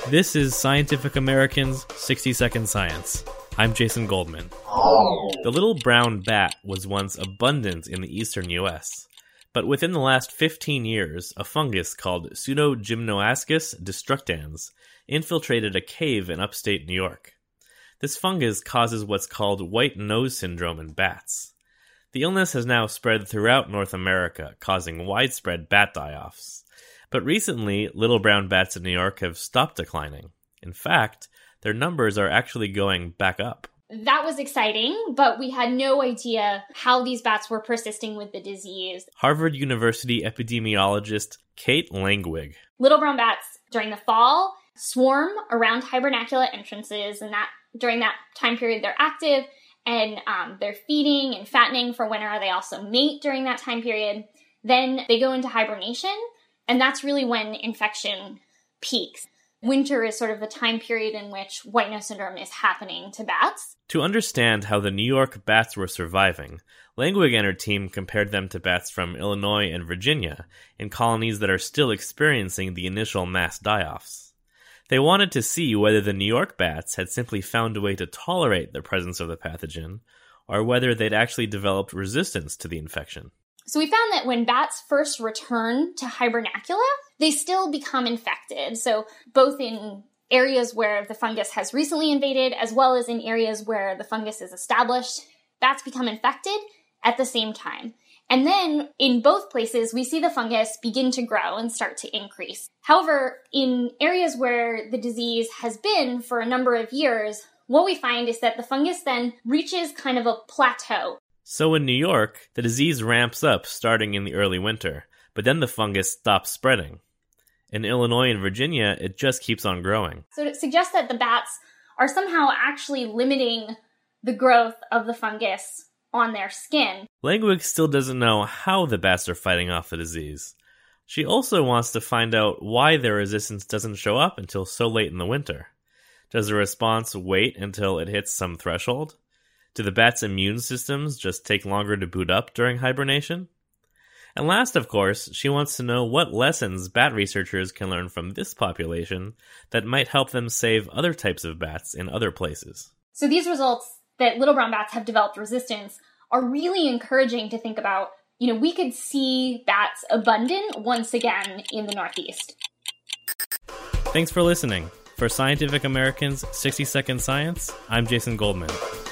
This is Scientific American's 60-Second Science. I'm Jason Goldman. The little brown bat was once abundant in the eastern U.S., but within the last 15 years, a fungus called Pseudogymnoascus destructans infiltrated a cave in upstate New York. This fungus causes what's called white nose syndrome in bats. The illness has now spread throughout North America, causing widespread bat die-offs. But recently, little brown bats in New York have stopped declining. In fact, their numbers are actually going back up. That was exciting, but we had no idea how these bats were persisting with the disease. Harvard University epidemiologist Kate Langwig. Little brown bats, during the fall, swarm around hibernacula entrances, and during that time period they're active, and they're feeding and fattening for winter. They also mate during that time period. Then they go into hibernation, and that's really when infection peaks. Winter is sort of the time period in which white nose syndrome is happening to bats. To understand how the New York bats were surviving, Langwig and her team compared them to bats from Illinois and Virginia in colonies that are still experiencing the initial mass die-offs. They wanted to see whether the New York bats had simply found a way to tolerate the presence of the pathogen, or whether they'd actually developed resistance to the infection. So we found that when bats first return to hibernacula, they still become infected. So both in areas where the fungus has recently invaded, as well as in areas where the fungus is established, bats become infected at the same time. And then in both places, we see the fungus begin to grow and start to increase. However, in areas where the disease has been for a number of years, what we find is that the fungus then reaches kind of a plateau. So in New York, the disease ramps up starting in the early winter, but then the fungus stops spreading. In Illinois and Virginia, it just keeps on growing. So it suggests that the bats are somehow actually limiting the growth of the fungus on their skin. Langwig still doesn't know how the bats are fighting off the disease. She also wants to find out why their resistance doesn't show up until so late in the winter. Does the response wait until it hits some threshold? Do the bats' immune systems just take longer to boot up during hibernation? And last, of course, she wants to know what lessons bat researchers can learn from this population that might help them save other types of bats in other places. So these results that little brown bats have developed resistance are really encouraging to think about. We could see bats abundant once again in the Northeast. Thanks for listening. For Scientific American's 60-Second Science, I'm Jason Goldman.